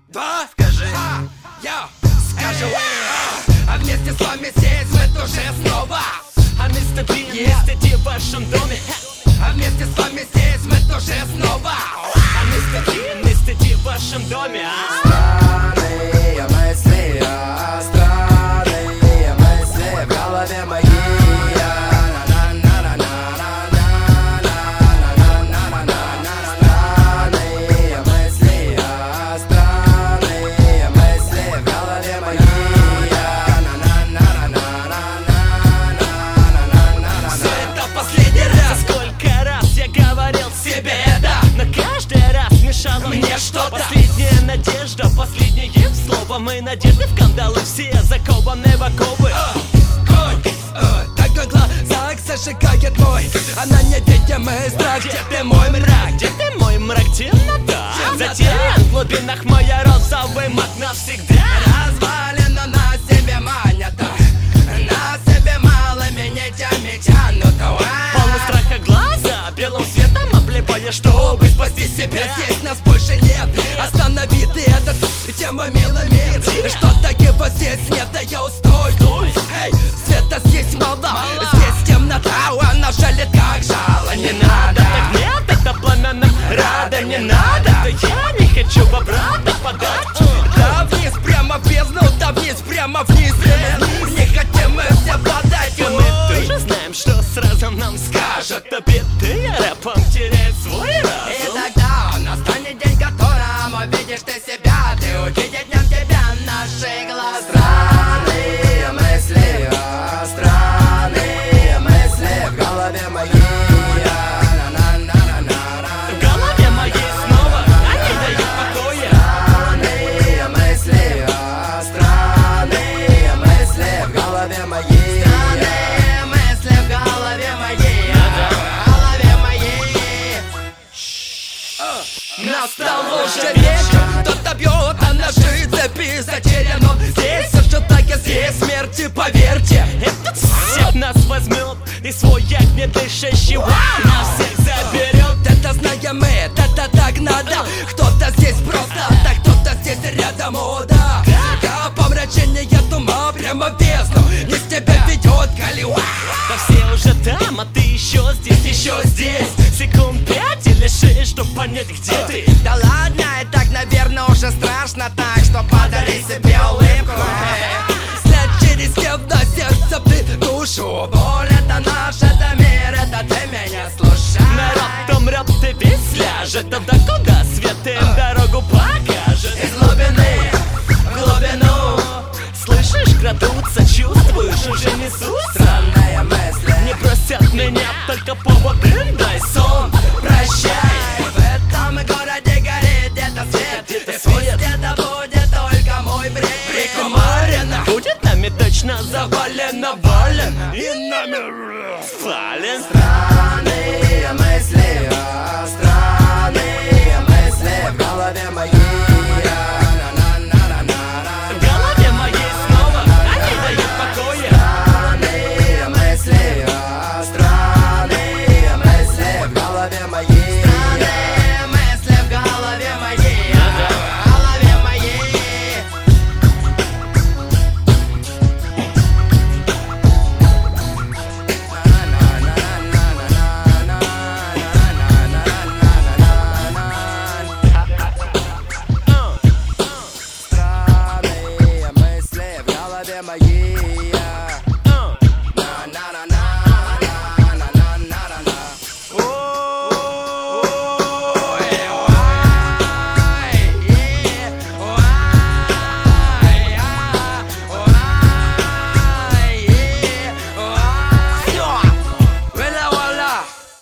два, скажи, скажу, а вместе с вами здесь мы тоже снова. А Мистер Бин, Мистер Ди в вашем доме. А вместе с вами здесь мы тоже снова. А Мистер Бин, Мистер Ди в вашем доме. Странные мысли, странные мысли в голове моей. Мне что-то. Последняя надежда, последнее слово. Мы надежды в кандалы, все закованы в оковы. Такой глазах зажигает мой, она невидимый страх. Где ты мой мрак? Где ты мой мрак? Темнота. Затерян в глубинах моя розовый маг навсегда. Развалина на себе манята, на себе малыми нитями тянута. Полный страха глаза, белым светом обливая, чтобы спасти себя. Здесь нас больше нет, останови ты этот тема милый мир. Что-то его здесь нет, да я устой. Эй, света здесь мало, здесь темнота, она жалит как жало. Не надо, так нет, это пламя нам рада. Не надо, да я не хочу в обратно подать. Да вниз, прямо в бездну, да вниз, прямо вниз. Не хотим мы все подать. И мы тоже знаем, что сразу нам скажут. Побитые рэпом теряет свой разум. И тогда настанет день, в котором увидишь ты себя. Ты увидишь днем тебя наши глаза. Странные мысли, странные мысли в голове моей. В голове моей снова они дают покоя. Странные мысли, странные мысли в голове моей. Странные мысли в голове моей. В голове моей. Настал уже вечер, кто-то бьет, а наши цепи затерян. Он здесь, все так и здесь, смерти, поверьте. Этот всех нас возьмет и свой огнедышащий нас всех заберет. Это знаем мы, это так надо. Кто-то здесь просто, так кто-то здесь рядом, о да. Я помрачение тума прямо в бездну, не с тебя ведет Калиуа. Да все уже там, а ты еще здесь. Секунд 5 или 6, чтоб понять, где ты. Да ладно, и так, наверное, уже страшно так, что подари себе улыбку. След через темно сердце в душу. Боль это наш, это мир, это ты меня слушай. Народ умрет, ты весь ляжет. Тогда куда свет им дорогу покажет? Из глубины в глубину. Слышишь, крадутся, чувствуешь, уже несутся. Странная мысль, Не просят меня, только повод им дай сон. прощай. В этом городе горит где-то свет. Где-то И свет. пусть это будет только мой бред. Прикумарено, Будет нами точно завалено, вален и нами спален. странные мысли, странные мысли в голове моей. В голове моей снова они дают покоя. Странные мысли, странные мысли в голове моей. Странные мысли в голове моей. В голове моей. Странные мысли в голове моей.